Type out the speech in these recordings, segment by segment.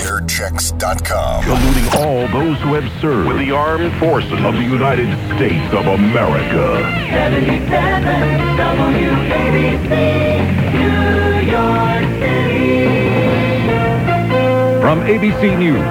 airchecks.com. Saluting all those who have served with the armed forces of the United States of America. 77 WABC, New York City. From ABC News,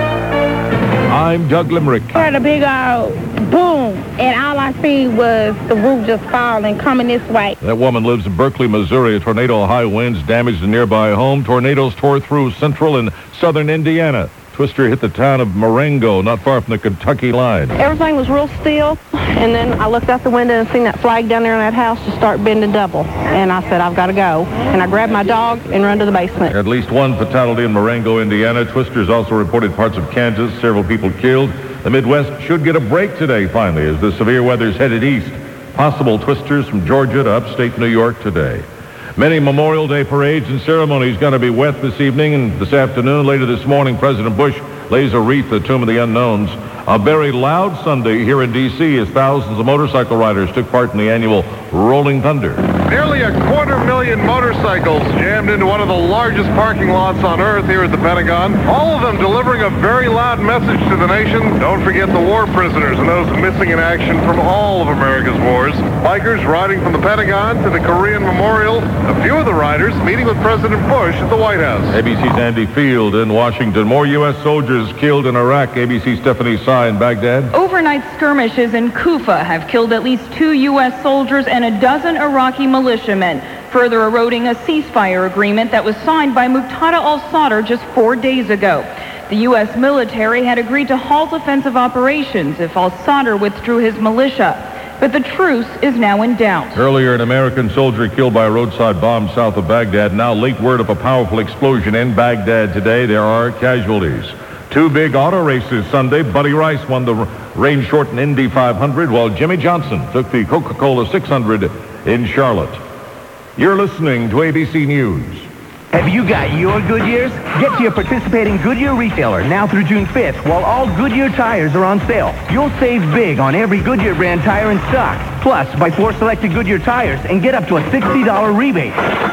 I'm Doug Limerick. I heard a big old boom, and all I see was the roof just falling, coming this way. That woman lives in Berkeley, Missouri. A tornado, high winds damaged a nearby home. Tornadoes tore through central and southern Indiana. Twister hit the town of Marengo, not far from the Kentucky line. Everything was real still, and then I looked out the window and seen that flag down there in that house just start bending double. And I said, I've got to go. And I grabbed my dog and run to the basement. At least one fatality in Marengo, Indiana. Twisters also reported parts of Kansas, several people killed. The Midwest should get a break today, finally, as the severe weather's headed east. Possible twisters from Georgia to upstate New York today. Many Memorial Day parades and ceremonies going to be wet this evening and this afternoon. Later this morning, President Bush lays a wreath at the Tomb of the Unknowns. A very loud Sunday here in D.C. as thousands of motorcycle riders took part in the annual Rolling Thunder. Nearly 250,000 motorcycles jammed into one of the largest parking lots on Earth here at the Pentagon. All of them delivering a very loud message to the nation. Don't forget the war prisoners and those missing in action from all of America's wars. Bikers riding from the Pentagon to the Korean Memorial. A few of the riders meeting with President Bush at the White House. ABC's Andy Field in Washington. More U.S. soldiers killed in Iraq. ABC's Stephanie Sy in Baghdad. Overnight skirmishes in Kufa have killed at least 2 U.S. soldiers and a dozen Iraqi militiamen, further eroding a ceasefire agreement that was signed by Muqtada al-Sadr just 4 days ago. The U.S. military had agreed to halt offensive operations if al-Sadr withdrew his militia. But the truce is now in doubt. Earlier, an American soldier killed by a roadside bomb south of Baghdad. Now, late word of a powerful explosion in Baghdad today. There are casualties. 2 big auto races Sunday. Buddy Rice won the rain-shortened Indy 500, while Jimmy Johnson took the Coca-Cola 600 in Charlotte. You're listening to ABC News. Have you got your Goodyears? Get to your participating Goodyear retailer now through June 5th while all Goodyear tires are on sale. You'll save big on every Goodyear brand tire in stock. Plus, buy 4 selected Goodyear tires and get up to a $60 rebate.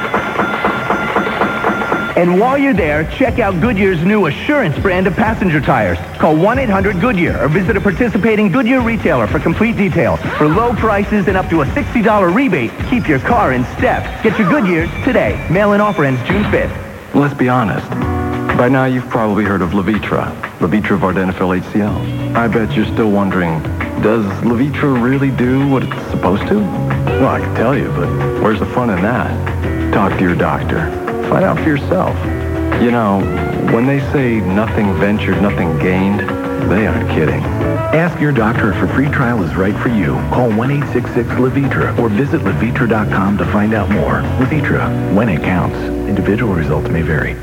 And while you're there, check out Goodyear's new Assurance brand of passenger tires. Call 1-800-GOODYEAR or visit a participating Goodyear retailer for complete details. For low prices and up to a $60 rebate, keep your car in step. Get your Goodyears today. Mail-in offer ends June 5th. Let's be honest. By now, you've probably heard of Levitra Vardenafil HCl. I bet you're still wondering, does Levitra really do what it's supposed to? Well, I can tell you, but where's the fun in that? Talk to your doctor. Find out for yourself. You know, when they say nothing ventured, nothing gained, they aren't kidding. Ask your doctor if a free trial is right for you. Call 1-866-LEVITRA or visit Levitra.com to find out more. Levitra, when it counts. Individual results may vary.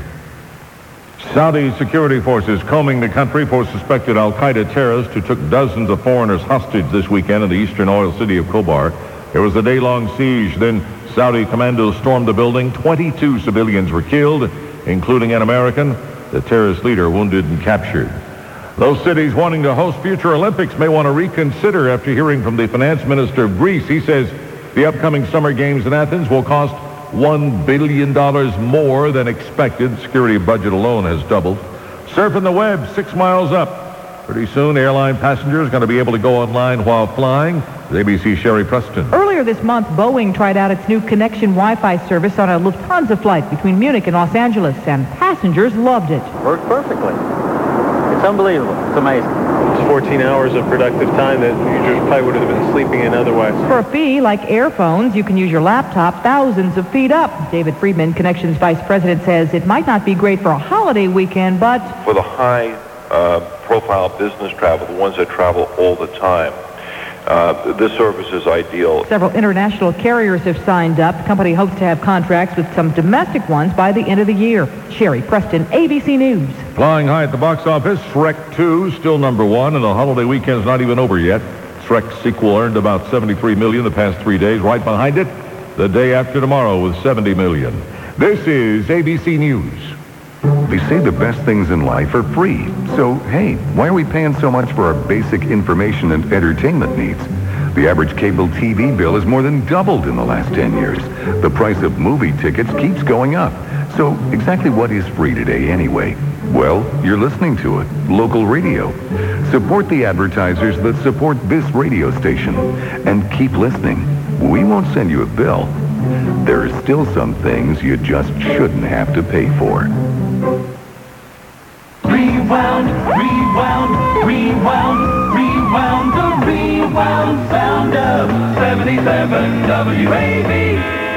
Saudi security forces combing the country for suspected al-Qaeda terrorists who took dozens of foreigners hostage this weekend in the eastern oil city of Khobar. There was a day-long siege. Then Saudi commandos stormed the building. 22 civilians were killed, including an American. The terrorist leader wounded and captured. Those cities wanting to host future Olympics may want to reconsider after hearing from the finance minister of Greece. He says the upcoming summer games in Athens will cost $1 billion more than expected. Security budget alone has doubled. Surfing the web 6 miles up. Pretty soon, airline passengers are going to be able to go online while flying. ABC's Sherry Preston. Earlier this month, Boeing tried out its new connection Wi-Fi service on a Lufthansa flight between Munich and Los Angeles, and passengers loved it. Works perfectly. It's unbelievable. It's amazing. It's 14 hours of productive time that users probably would have been sleeping in otherwise. For a fee like airphones, you can use your laptop thousands of feet up. David Friedman, Connections Vice President, says it might not be great for a holiday weekend, but for the high-profile business travel, the ones that travel all the time, this service is ideal. Several international carriers have signed up. The company hopes to have contracts with some domestic ones by the end of the year. Sherry Preston, ABC News. Flying high at the box office, Shrek 2 still number 1, and the holiday weekend's not even over yet. Shrek's sequel earned about $73 million the past 3 days. Right behind it, The Day After Tomorrow with $70 million. This is ABC News. They say the best things in life are free. So, hey, why are we paying so much for our basic information and entertainment needs? The average cable TV bill has more than doubled in the last 10 years. The price of movie tickets keeps going up. So, exactly what is free today anyway? Well, you're listening to it. Local radio. Support the advertisers that support this radio station. And keep listening. We won't send you a bill. There are still some things you just shouldn't have to pay for. Rewound, rewound, rewound, rewound, the rewound sound of 77 WABC.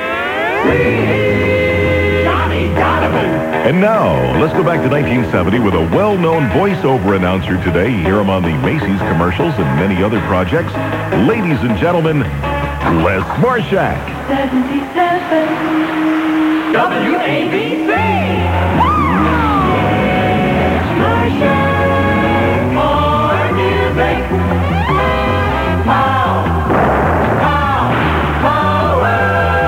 Johnny Donovan. And now, let's go back to 1970 with a well-known voiceover announcer today. You hear him on the Macy's commercials and many other projects. Ladies and gentlemen, Les Marshak. 77 WABC. Marshak, more music. Pow, pow, power.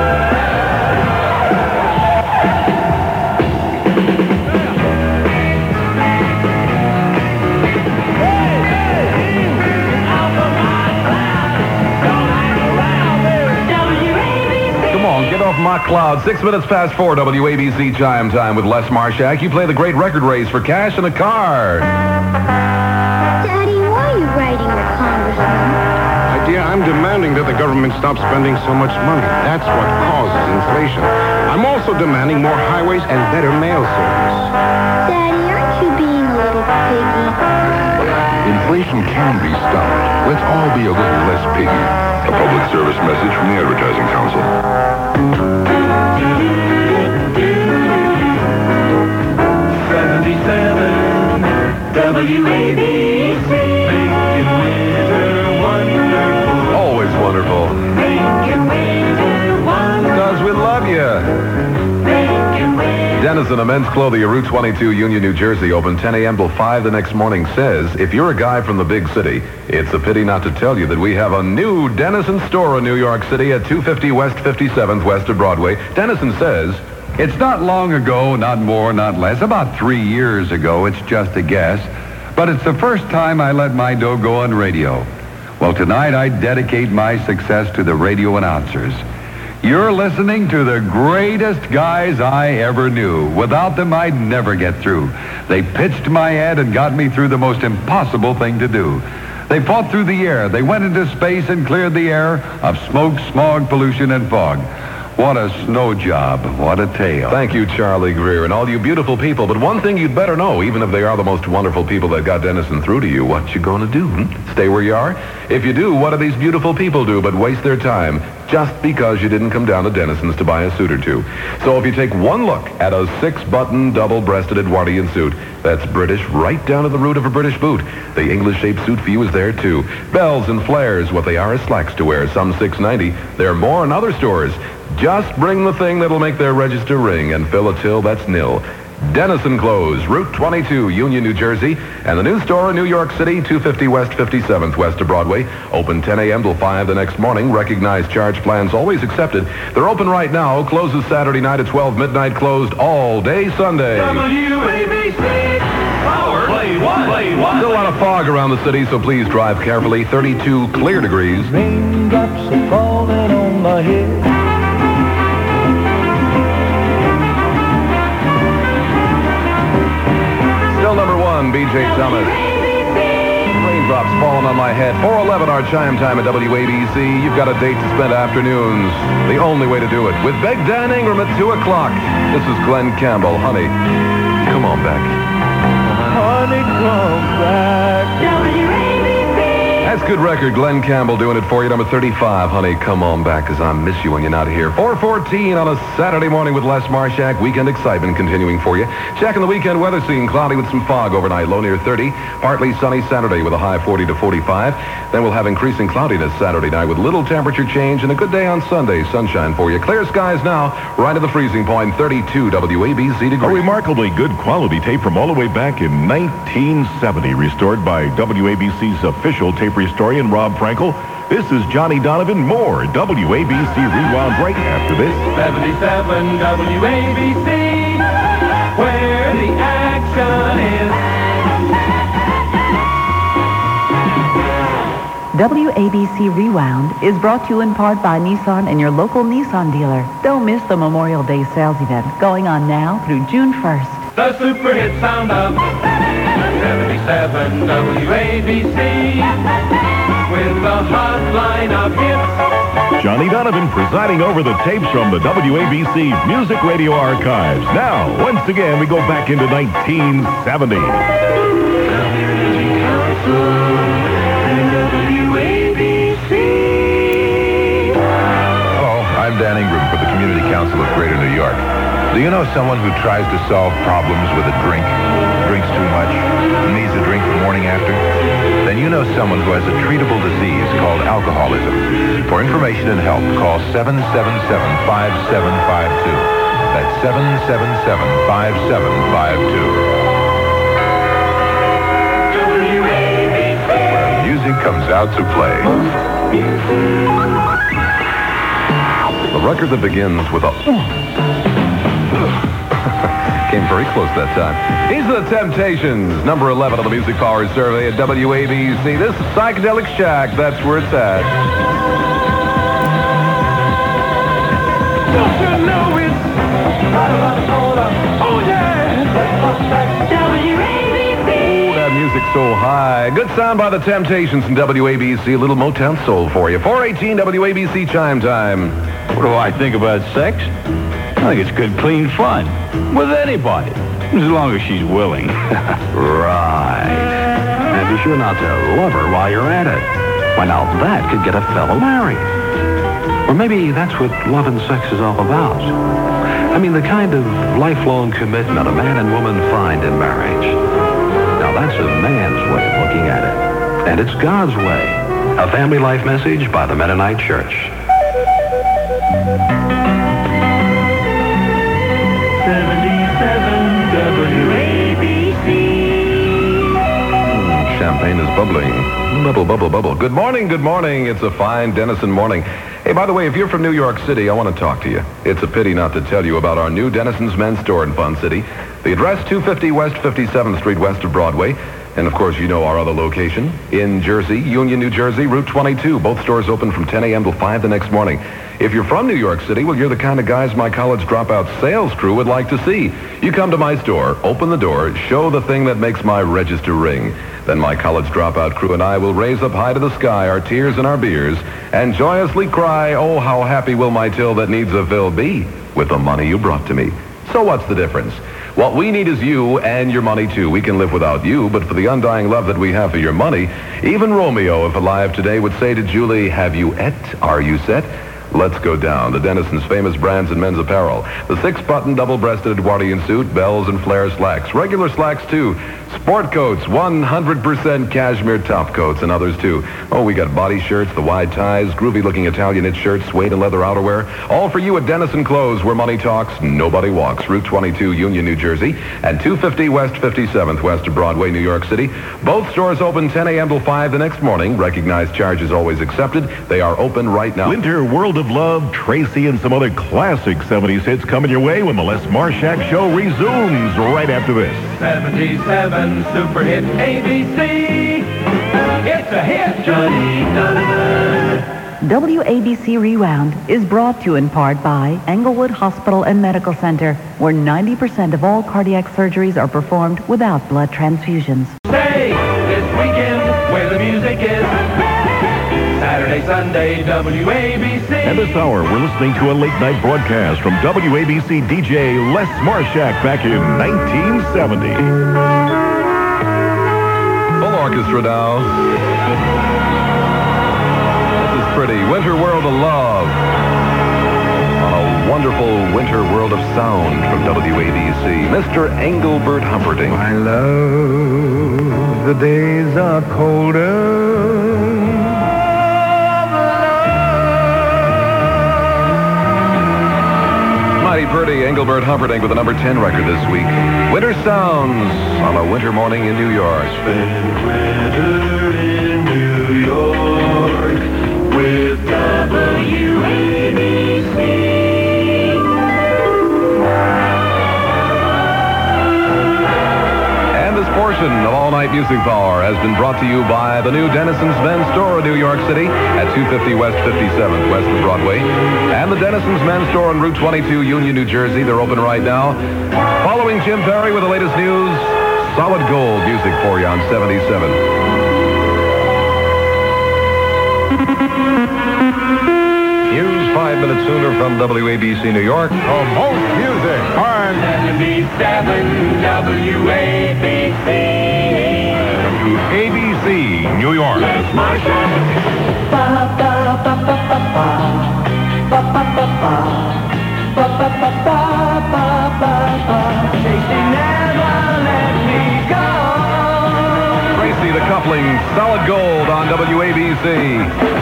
Come on, get off my cloud. 6 minutes past 4, WABC Chime Time with Les Marshak. You play the great record race for cash and a card. Daddy, why are you writing the congressman? My dear, I'm demanding that the government stop spending so much money. That's what causes inflation. I'm also demanding more highways and better mail service. Daddy, aren't you being a little piggy? Inflation can be stopped. Let's all be a little less piggy. A public service message from the Advertising Council. 77 WABC. Making winter wonderful. Always wonderful. Making winter wonderful. Because we love you. Denizen, a men's clothing, Route 22, Union, New Jersey, open 10 a.m. till 5 the next morning, says, if you're a guy from the big city, it's a pity not to tell you that we have a new Denizen store in New York City at 250 West 57th West of Broadway. Denizen says, it's not long ago, not more, not less, about 3 years ago, it's just a guess, but it's the first time I let my dough go on radio. Well, tonight I dedicate my success to the radio announcers. You're listening to the greatest guys I ever knew. Without them, I'd never get through. They pitched my ad and got me through the most impossible thing to do. They fought through the air. They went into space and cleared the air of smoke, smog, pollution, and fog. What a snow job. What a tale. Thank you, Charlie Greer, and all you beautiful people. But one thing you'd better know, even if they are the most wonderful people that got Denizen through to you, what you gonna do? Stay where you are? If you do, what do these beautiful people do but waste their time just because you didn't come down to Denizen's to buy a suit or two? So if you take one look at a 6-button, double-breasted Edwardian suit, that's British right down to the root of a British boot. The English-shaped suit for you is there, too. Bells and flares, what they are is slacks to wear, some $6.90. There are more in other stores. Just bring the thing that'll make their register ring and fill a till that's nil. Denizen Clothes, Route 22, Union, New Jersey, and the new store in New York City, 250 West 57th West of Broadway. Open 10 a.m. till 5 the next morning. Recognized charge plans always accepted. They're open right now. Closes Saturday night at 12 midnight. Closed all day Sunday. WABC. Power. Play one. Play one. Still a lot of fog around the city, so please drive carefully. 32 clear degrees. Raindrops are falling on my head. Still number one, B.J. Thomas. Raindrops falling on my head. 4:11 our chime time at WABC. You've got a date to spend afternoons. The only way to do it. With Big Dan Ingram at 2 o'clock. This is Glenn Campbell. Honey, come on back. Honey, come back. That's good record. Glenn Campbell doing it for you. Number 35, Honey, come on back, because I miss you when you're not here. 4:14 on a Saturday morning with Les Marshak. Weekend excitement continuing for you. Checking the weekend weather scene. Cloudy with some fog overnight. Low near 30. Partly sunny Saturday with a high 40 to 45. Then we'll have increasing cloudiness Saturday night with little temperature change and a good day on Sunday. Sunshine for you. Clear skies now. Right at the freezing point. 32 WABC degrees. A remarkably good quality tape from all the way back in 1970, restored by WABC's official tape historian Rob Frankel. This is Johnny Donovan. More WABC Rewound right after this. 77 WABC, where the action is. WABC Rewound is brought to you in part by Nissan and your local Nissan dealer. Don't miss the Memorial Day sales event going on now through June 1st. the super hit sound of 77 WABC with the hotline of hits. Johnny Donovan presiding over the tapes from the WABC Music Radio Archives. Now, once again, we go back into 1970. Hello, I'm Dan Ingram for the Community Council of Greater New York. Do you know someone who tries to solve problems with a drink, drinks too much, needs a drink the morning after? Then you know someone who has a treatable disease called alcoholism. For information and help, call 777-5752. That's 777-5752. Where music comes out to play. The record that begins with a... Came very close that time. These are the Temptations, number 11 on the Music Power Survey at WABC. This is Psychedelic Shack. That's where it's at. Don't you know it's right around the corner? Oh, yeah! WABC! Oh, that music's so high. Good sound by the Temptations in WABC. A little Motown soul for you. 4:18 WABC chime time. What do I think about sex? I think it's good, clean fun. With anybody. As long as she's willing. Right. And be sure not to love her while you're at it. Why, now that could get a fellow married. Or maybe that's what love and sex is all about. I mean, the kind of lifelong commitment a man and woman find in marriage. Now, that's a man's way of looking at it. And it's God's way. A family life message by the Mennonite Church. 77 WABC. Champagne is bubbling. Bubble, bubble, bubble. Good morning, good morning. It's a fine Denison morning. Hey, by the way, if you're from New York City, I want to talk to you. It's a pity not to tell you about our new Denison's Men's Store in Fun City. The address, 250 West 57th Street, west of Broadway. And, of course, you know our other location in Jersey, Union, New Jersey, Route 22. Both stores open from 10 a.m. till 5 the next morning. If you're from New York City, well, you're the kind of guys my college dropout sales crew would like to see. You come to my store, open the door, show the thing that makes my register ring. Then my college dropout crew and I will raise up high to the sky our tears and our beers and joyously cry, oh, how happy will my till that needs a fill be with the money you brought to me. So what's the difference? What we need is you and your money, too. We can live without you, but for the undying love that we have for your money, even Romeo, if alive today, would say to Julie, have you et? Are you set? Let's go down to Denison's famous brands in men's apparel. The 6-button double-breasted Edwardian suit, bells and flare slacks. Regular slacks, too. Sport coats, 100% cashmere top coats, and others, too. Oh, we got body shirts, the wide ties, groovy-looking Italian knit shirts, suede and leather outerwear. All for you at Denison Clothes, where money talks, nobody walks. Route 22, Union, New Jersey, and 250 West 57th, west of Broadway, New York City. Both stores open 10 a.m. till 5 the next morning. Recognized charges always accepted. They are open right now. Winter World of Love, Tracy, and some other classic 70s hits coming your way when the Les Marshak Show resumes right after this. 77 super hit ABC. It's a hit, Johnny Donovan. WABC Rewound is brought to you in part by Englewood Hospital and Medical Center, where 90% of all cardiac surgeries are performed without blood transfusions. Stay this weekend where the music is. Saturday, Sunday, WABC. And this hour, we're listening to a late-night broadcast from WABC DJ Les Marshak back in 1970. Full orchestra now. This is pretty. Winter World of Love. On a wonderful winter world of sound from WABC. Mr. Engelbert Humperdinck. My love, the days are colder. Mighty pretty Engelbert Humperdinck with the number 10 record this week. Winter Sounds on a winter morning in New York. Spend winter in New York with WABC. And this portion edition of All Night Music Power has been brought to you by the new Dennison's Men's Store in New York City at 250 West 57th West of Broadway, and the Dennison's Men's Store on Route 22, Union, New Jersey. They're open right now. Following Jim Perry with the latest news, Solid Gold music for you on 77. News 5 minutes sooner from WABC New York. For most music on 77 WABC. WABC New York. Let's march on. Ba ba ba ba ba ba ba ba ba ba ba ba ba ba ba ba. Tracy, never let me go. Tracy, the coupling, Solid Gold on WABC.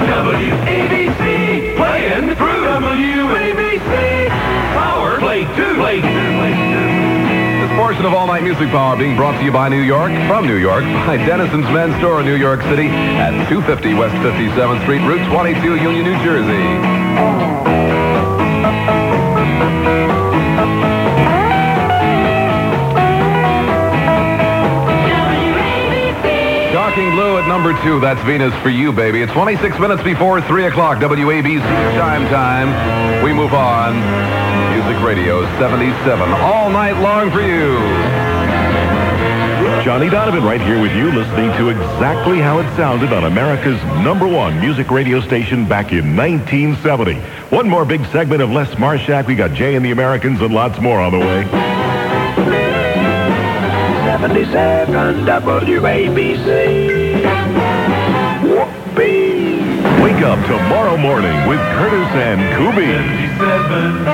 WABC, playing through WABC. Power, play two. This portion of All Night Music Power being brought to you by New York, from New York, by Dennison's Men's Store in New York City at 250 West 57th Street, Route 22, Union, New Jersey. Shocking Blue at number 2. That's Venus for you, baby. It's 26 minutes before 3 o'clock. WABC time. We move on. Music Radio 77. All night long for you. Johnny Donovan right here with you, listening to exactly how it sounded on America's #1 music radio station back in 1970. One more big segment of Les Marshak. We got Jay and the Americans and lots more on the way. 77 WABC. Whoopee. Wake up tomorrow morning with Curtis and Kubi. 77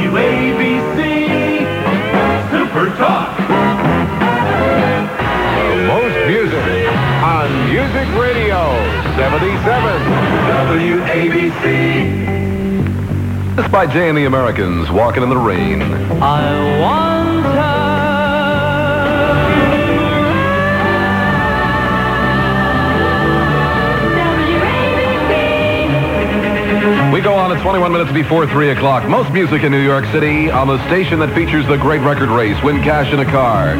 WABC. Super Talk. The most music on Music Radio 77 WABC. This by Jay and the Americans, Walking in the Rain. I want her. We go on at 21 minutes before 3 o'clock. Most music in New York City on the station that features the great record race. Win cash in a car.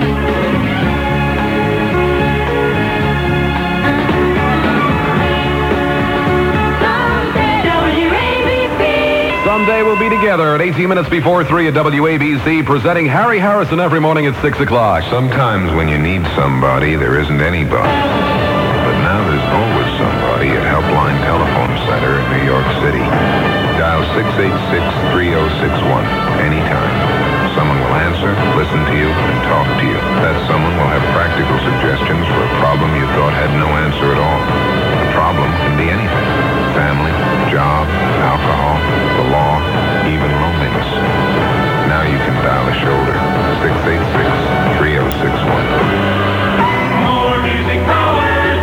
Someday we'll be together at 18 minutes before 3 at WABC, presenting Harry Harrison every morning at 6 o'clock. Sometimes when you need somebody, there isn't anybody. But now there's always somebody at Helpline Telephone Center in New York City. Dial 686-3061 anytime. Someone will answer, listen to you, and talk to you. That someone will have practical suggestions for a problem you thought had no answer at all. The problem can be anything. Family, job, alcohol, the law, even loneliness. Now you can dial a shoulder. 686-3061. More music powers,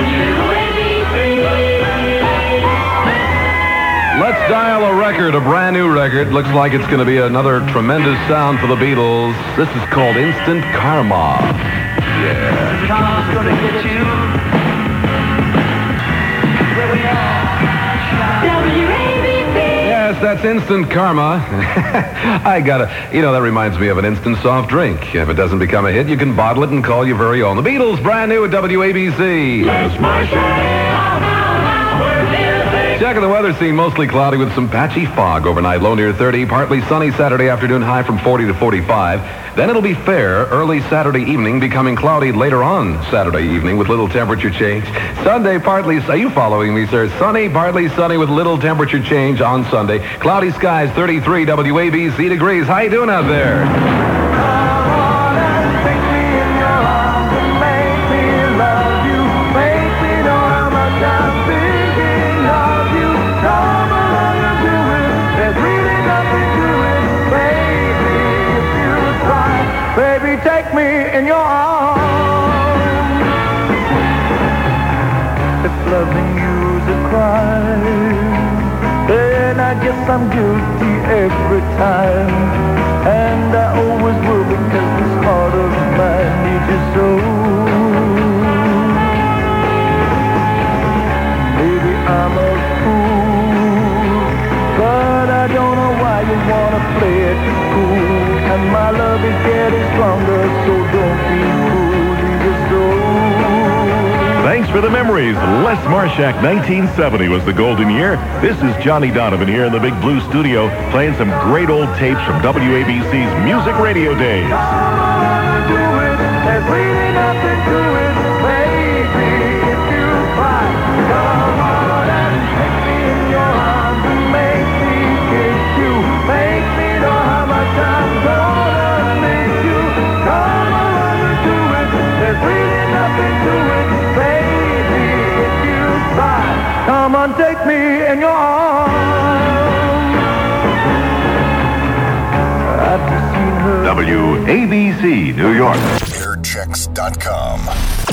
WABC. Let's dial a record, a brand new record. Looks like it's going to be another tremendous sound for the Beatles. This is called Instant Karma. Yeah. Karma's gonna get you. Where we are. WABC. Yes, that's Instant Karma. I gotta, that reminds me of an instant soft drink. If it doesn't become a hit, you can bottle it and call your very own. The Beatles, brand new at WABC. Let's march on. Checking the weather scene, mostly cloudy with some patchy fog overnight. Low near 30, partly sunny Saturday afternoon, high from 40 to 45. Then it'll be fair early Saturday evening, becoming cloudy later on Saturday evening with little temperature change. Sunday, partly, are you following me, sir? Sunny, partly sunny with little temperature change on Sunday. Cloudy skies, 33 WABC degrees. How you doing out there? Baby, take me in your arms. If loving you's a crime, then I guess I'm guilty every time. And I always will, because this heart of mine needs you so. Maybe I'm a fool, but I don't know why you wanna play it cool. And my love is getting stronger, so don't be cruel. for the memories. Les Marshak, 1970 was the golden year. This is Johnny Donovan here in the Big Blue Studio playing some great old tapes from WABC's Music Radio Days. There's really nothing to it, baby. If you fight, come on and take me in your arms and make me kiss you. Make me know how much I'm gonna miss you. Come on and do it. There's really nothing to it, baby. If you fight, come on, take me in your arms. WABC, New York. Airchecks.com.